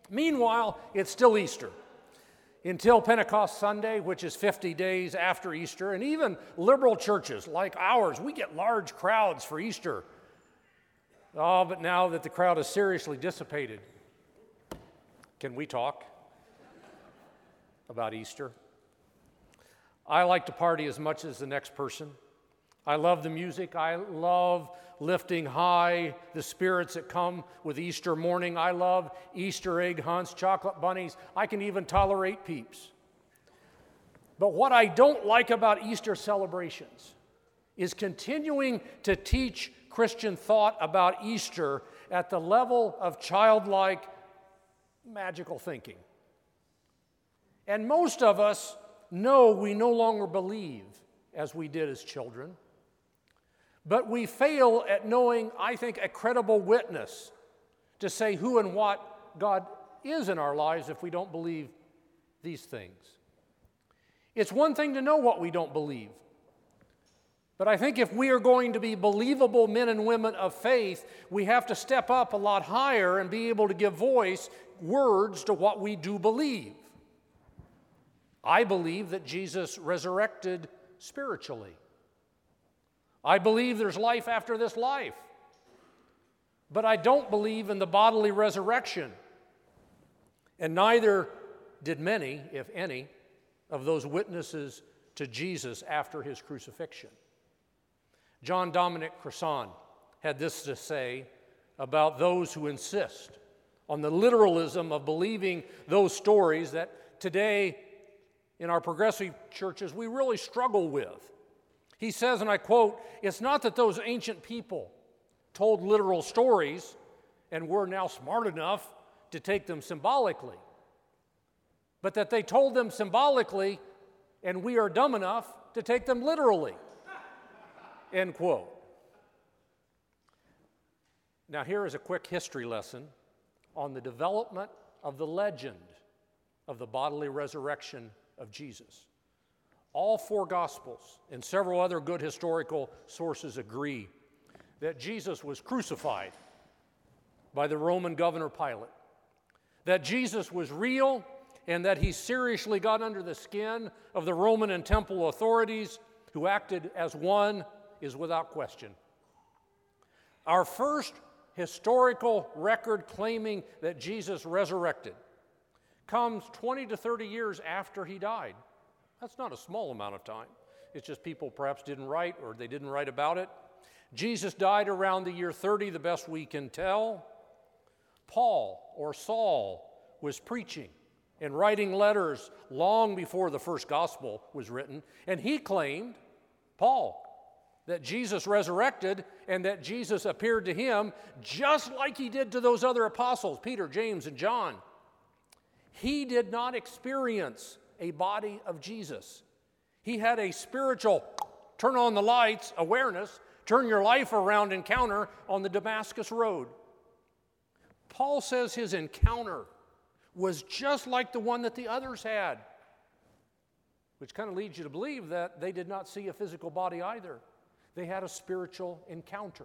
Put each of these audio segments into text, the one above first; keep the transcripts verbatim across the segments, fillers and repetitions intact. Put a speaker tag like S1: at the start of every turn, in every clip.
S1: Meanwhile, it's still Easter. Until Pentecost Sunday, which is fifty days after Easter, and even liberal churches like ours, we get large crowds for Easter. Oh, but now that the crowd is seriously dissipated, can we talk about Easter? I like to party as much as the next person. I love the music. I love lifting high the spirits that come with Easter morning. I love Easter egg hunts, chocolate bunnies. I can even tolerate peeps. But what I don't like about Easter celebrations is continuing to teach Christian thought about Easter at the level of childlike, magical thinking. And most of us know we no longer believe as we did as children. But we fail at knowing, I think, a credible witness to say who and what God is in our lives if we don't believe these things. It's one thing to know what we don't believe. But I think if we are going to be believable men and women of faith, we have to step up a lot higher and be able to give voice, words to what we do believe. I believe that Jesus resurrected spiritually. I believe there's life after this life. But I don't believe in the bodily resurrection. And neither did many, if any, of those witnesses to Jesus after his crucifixion. John Dominic Crossan had this to say about those who insist on the literalism of believing those stories that today in our progressive churches we really struggle with. He says, and I quote, "It's not that those ancient people told literal stories and we're now smart enough to take them symbolically, but that they told them symbolically and we are dumb enough to take them literally." End quote. Now here is a quick history lesson on the development of the legend of the bodily resurrection of Jesus. All four Gospels and several other good historical sources agree that Jesus was crucified by the Roman governor Pilate, that Jesus was real, and that he seriously got under the skin of the Roman and temple authorities who acted as one is without question. Our first historical record claiming that Jesus resurrected comes twenty to thirty years after he died. That's not a small amount of time. It's just people perhaps didn't write or they didn't write about it. Jesus died around the year thirty, the best we can tell. Paul or Saul was preaching and writing letters long before the first gospel was written, and he claimed, Paul, that Jesus resurrected and that Jesus appeared to him just like he did to those other apostles, Peter, James, and John. He did not experience a body of Jesus. He had a spiritual turn on the lights awareness, turn your life around encounter on the Damascus Road. Paul says his encounter was just like the one that the others had, which kind of leads you to believe that they did not see a physical body either. They had a spiritual encounter.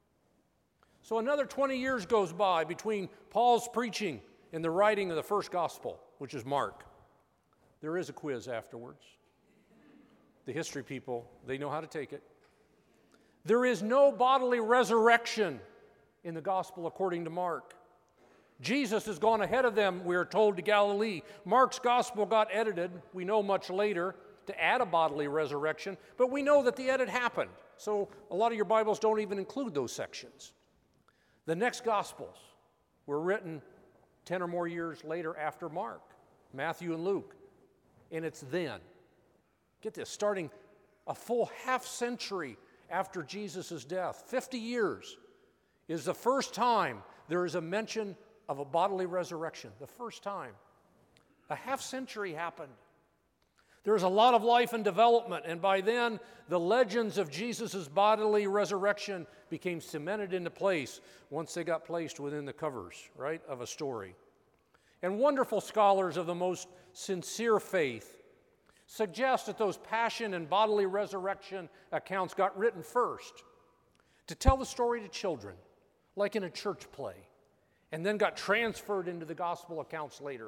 S1: So another twenty years goes by between Paul's preaching and the writing of the first gospel, which is Mark. There is a quiz afterwards. The history people, they know how to take it. There is no bodily resurrection in the gospel according to Mark. Jesus has gone ahead of them, we are told, to Galilee. Mark's gospel got edited, we know much later, to add a bodily resurrection, but we know that the edit happened. So a lot of your Bibles don't even include those sections. The next gospels were written ten or more years later after Mark, Matthew and Luke. And it's then, get this, starting a full half century after Jesus' death, fifty years, is the first time there is a mention of a bodily resurrection. The first time. A half century happened. There's a lot of life and development, and by then, the legends of Jesus' bodily resurrection became cemented into place once they got placed within the covers, right, of a story. And wonderful scholars of the most sincere faith suggest that those passion and bodily resurrection accounts got written first to tell the story to children, like in a church play, and then got transferred into the gospel accounts later.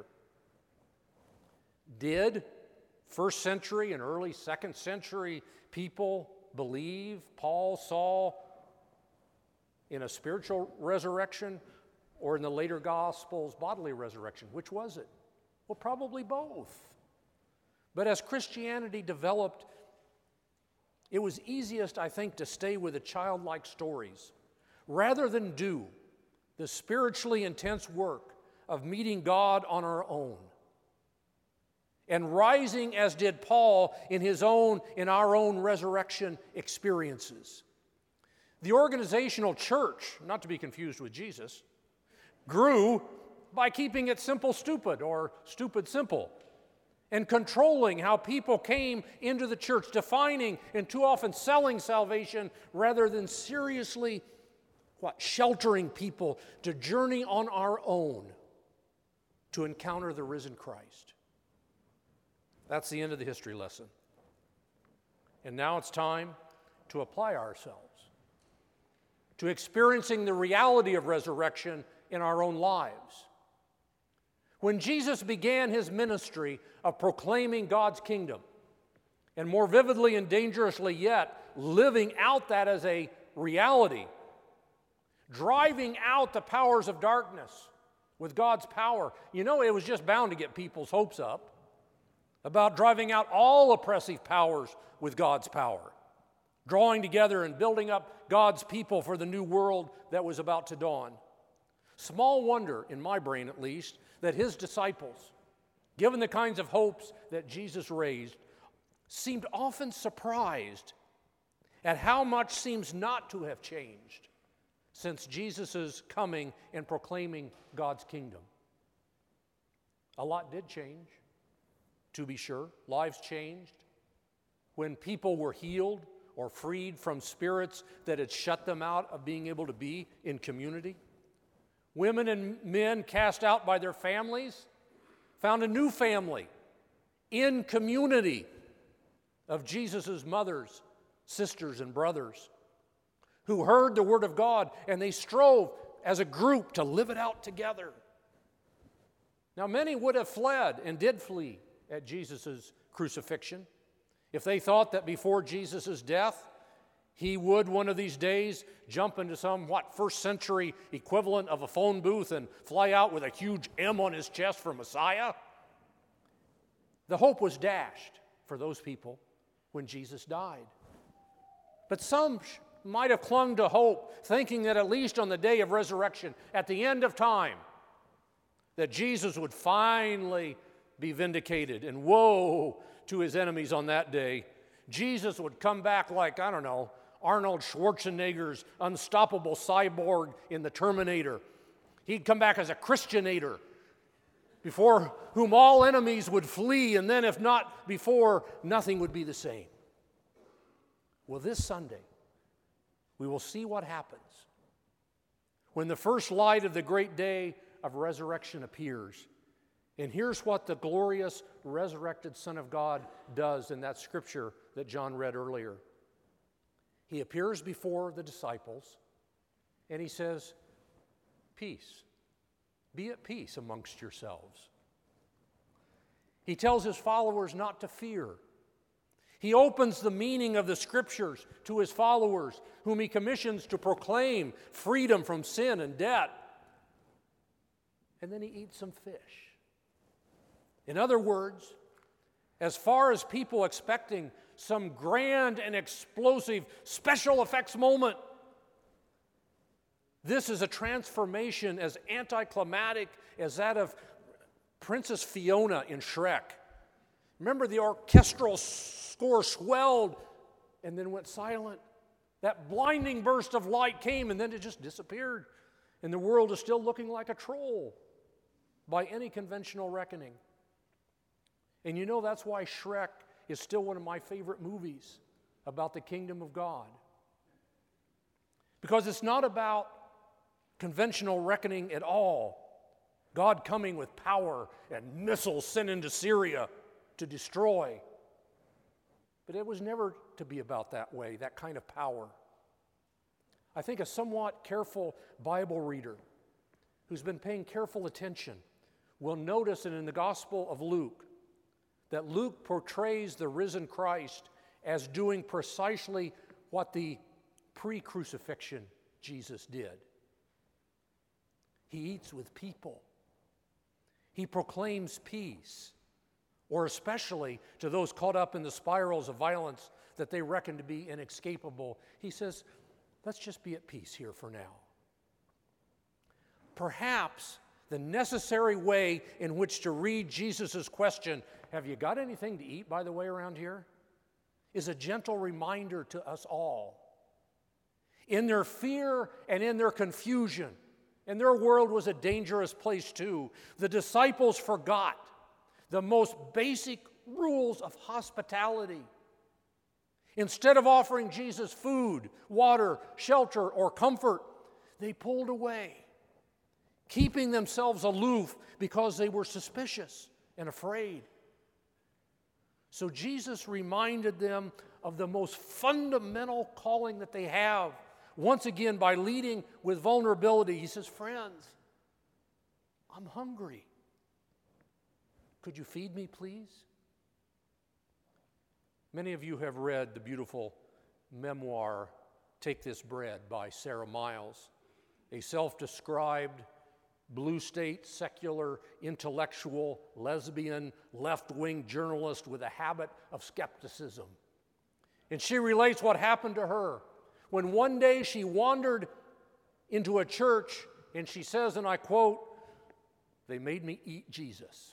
S1: Did first century and early second century people believe Paul saw in a spiritual resurrection, or in the later Gospels, bodily resurrection? Which was it? Well, probably both. But as Christianity developed, it was easiest, I think, to stay with the childlike stories rather than do the spiritually intense work of meeting God on our own and rising as did Paul in his own, in our own resurrection experiences. The organizational church, not to be confused with Jesus, grew by keeping it simple stupid or stupid simple and controlling how people came into the church, defining and too often selling salvation rather than seriously what sheltering people to journey on our own to encounter the risen Christ. That's the end of the history lesson. And now it's time to apply ourselves to experiencing the reality of resurrection in our own lives. When Jesus began his ministry of proclaiming God's kingdom, and more vividly and dangerously yet, living out that as a reality, driving out the powers of darkness with God's power, you know, it was just bound to get people's hopes up about driving out all oppressive powers with God's power, drawing together and building up God's people for the new world that was about to dawn. Small wonder, in my brain at least, that his disciples, given the kinds of hopes that Jesus raised, seemed often surprised at how much seems not to have changed since Jesus' coming and proclaiming God's kingdom. A lot did change, to be sure. Lives changed. When people were healed or freed from spirits that had shut them out of being able to be in community. Women and men cast out by their families found a new family in community of Jesus' mothers, sisters, and brothers who heard the Word of God and they strove as a group to live it out together. Now, many would have fled and did flee at Jesus' crucifixion if they thought that before Jesus' death, he would one of these days jump into some, what, first century equivalent of a phone booth and fly out with a huge M on his chest for Messiah. The hope was dashed for those people when Jesus died. But some might have clung to hope, thinking that at least on the day of resurrection, at the end of time, that Jesus would finally be vindicated, and woe to his enemies on that day. Jesus would come back like, I don't know, Arnold Schwarzenegger's unstoppable cyborg in The Terminator. He'd come back as a Christianator, before whom all enemies would flee, and then if not before, nothing would be the same. Well, this Sunday, we will see what happens when the first light of the great day of resurrection appears. And here's what the glorious resurrected Son of God does in that scripture that John read earlier. He appears before the disciples and he says, "Peace. Be at peace amongst yourselves." He tells his followers not to fear. He opens the meaning of the scriptures to his followers, whom he commissions to proclaim freedom from sin and debt. And then he eats some fish. In other words, as far as people expecting some grand and explosive special effects moment, this is a transformation as anticlimactic as that of Princess Fiona in Shrek. Remember, the orchestral score swelled and then went silent. That blinding burst of light came and then it just disappeared. And the world is still looking like a troll by any conventional reckoning. And you know that's why Shrek is still one of my favorite movies about the kingdom of God. Because it's not about conventional reckoning at all. God coming with power and missiles sent into Syria to destroy. But it was never to be about that way, that kind of power. I think a somewhat careful Bible reader who's been paying careful attention will notice that in the Gospel of Luke, that Luke portrays the risen Christ as doing precisely what the pre-crucifixion Jesus did. He eats with people. He proclaims peace, or especially to those caught up in the spirals of violence that they reckon to be inescapable. He says, let's just be at peace here for now. Perhaps the necessary way in which to read Jesus' question, have you got anything to eat, by the way, around here, is a gentle reminder to us all. In their fear and in their confusion, and their world was a dangerous place too, the disciples forgot the most basic rules of hospitality. Instead of offering Jesus food, water, shelter, or comfort, they pulled away, keeping themselves aloof because they were suspicious and afraid. So Jesus reminded them of the most fundamental calling that they have, once again by leading with vulnerability. He says, friends, I'm hungry. Could you feed me, please? Many of you have read the beautiful memoir, Take This Bread, by Sarah Miles, a self-described blue state, secular, intellectual, lesbian, left-wing journalist with a habit of skepticism. And she relates what happened to her when one day she wandered into a church and she says, and I quote, "They made me eat Jesus."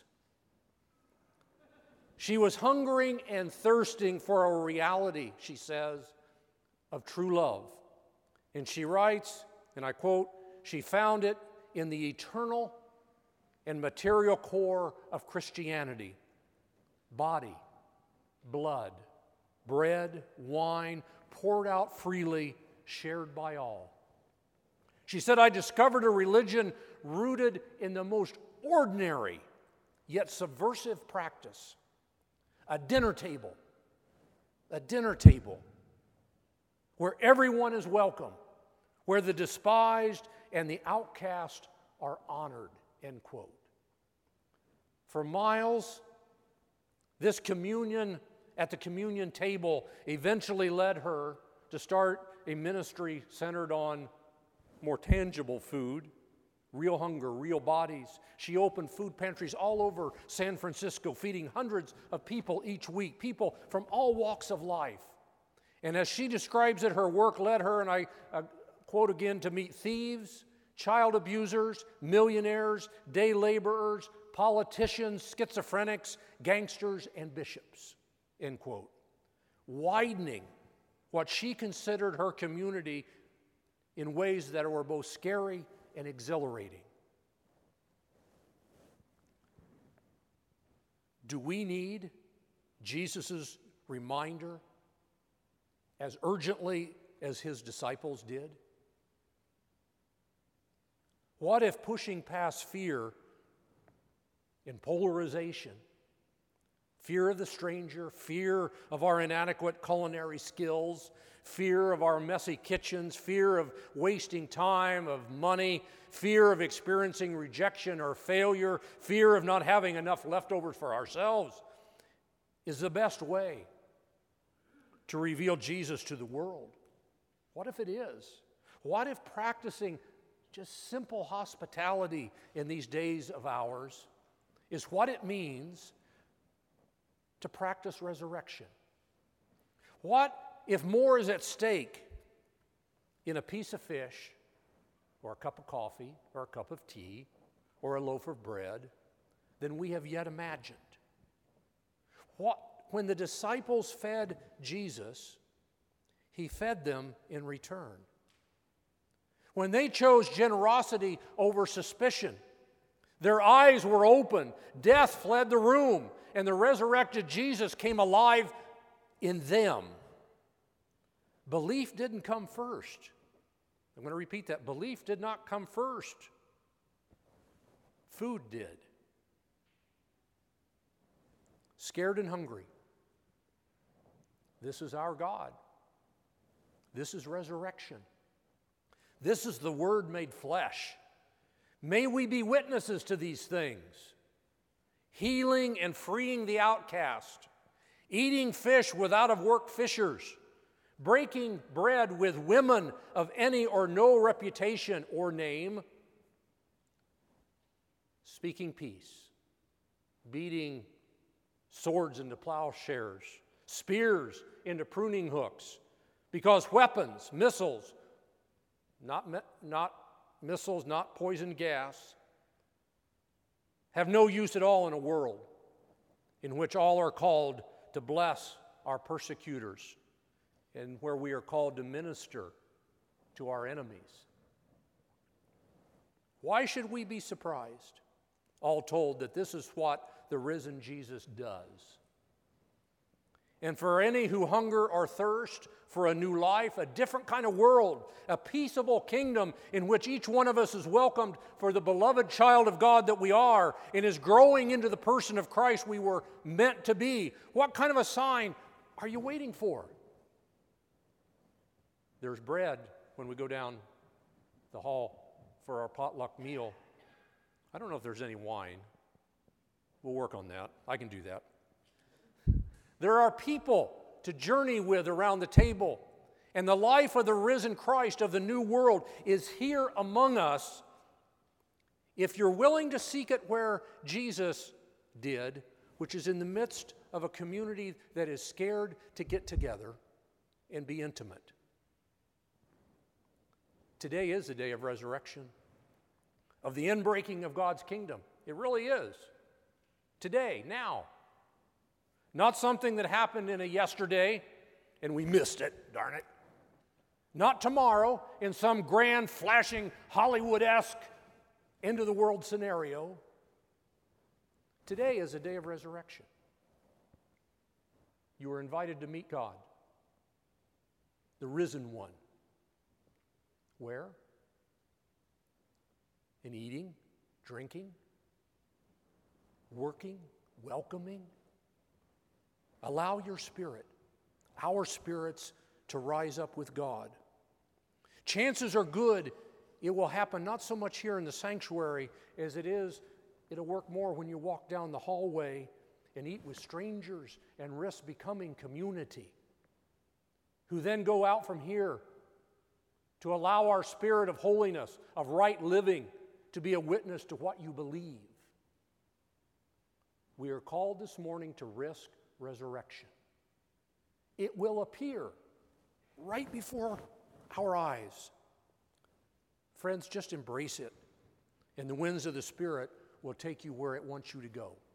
S1: She was hungering and thirsting for a reality, she says, of true love. And she writes, and I quote, she found it in the eternal and material core of Christianity: body, blood, bread, wine, poured out freely, shared by all. She said, I discovered a religion rooted in the most ordinary yet subversive practice. A dinner table, a dinner table where everyone is welcome, where the despised and the outcast are honored, end quote. For Miles, this communion at the communion table eventually led her to start a ministry centered on more tangible food, real hunger, real bodies. She opened food pantries all over San Francisco, feeding hundreds of people each week, people from all walks of life. And as she describes it, her work led her, and I uh, quote again, to meet thieves, child abusers, millionaires, day laborers, politicians, schizophrenics, gangsters, and bishops, end quote. Widening what she considered her community in ways that were both scary and exhilarating. Do we need Jesus' reminder as urgently as his disciples did? What if pushing past fear and polarization, fear of the stranger, fear of our inadequate culinary skills, fear of our messy kitchens, fear of wasting time, of money, fear of experiencing rejection or failure, fear of not having enough leftovers for ourselves, is the best way to reveal Jesus to the world? What if it is? What if practicing just simple hospitality in these days of ours is what it means to practice resurrection? What if more is at stake in a piece of fish, or a cup of coffee, or a cup of tea, or a loaf of bread than we have yet imagined? What, when the disciples fed Jesus, he fed them in return. When they chose generosity over suspicion, their eyes were open, death fled the room, and the resurrected Jesus came alive in them. Belief didn't come first. I'm going to repeat that. Belief did not come first. Food did. Scared and hungry. This is our God. This is resurrection. This is the Word made flesh, May we be witnesses to these things, healing and freeing the outcast, eating fish with out-of-work fishers, breaking bread with women of any or no reputation or name, speaking peace, beating swords into plowshares, spears into pruning hooks, because weapons, missiles, not, not missiles, not poison gas, have no use at all in a world in which all are called to bless our persecutors and where we are called to minister to our enemies. Why should we be surprised, all told, that this is what the risen Jesus does? And for any who hunger or thirst for a new life, a different kind of world, a peaceable kingdom in which each one of us is welcomed for the beloved child of God that we are and is growing into the person of Christ we were meant to be, what kind of a sign are you waiting for? There's bread when we go down the hall for our potluck meal. I don't know if there's any wine. We'll work on that. I can do that. There are people to journey with around the table, and the life of the risen Christ of the new world is here among us if you're willing to seek it where Jesus did, which is in the midst of a community that is scared to get together and be intimate. Today is the day of resurrection, of the inbreaking of God's kingdom. It really is. Today, now. Not something that happened in a yesterday and we missed it, darn it. Not tomorrow in some grand, flashing, Hollywood-esque, end-of-the-world scenario. Today is a day of resurrection. You are invited to meet God, the risen one. Where? In eating, drinking, working, welcoming. Allow your spirit, our spirits, to rise up with God. Chances are good it will happen not so much here in the sanctuary as it is, it'll work more when you walk down the hallway and eat with strangers and risk becoming community, who then go out from here to allow our spirit of holiness, of right living, to be a witness to what you believe. We are called this morning to risk resurrection. It will appear right before our eyes. Friends, just embrace it, and the winds of the Spirit will take you where it wants you to go.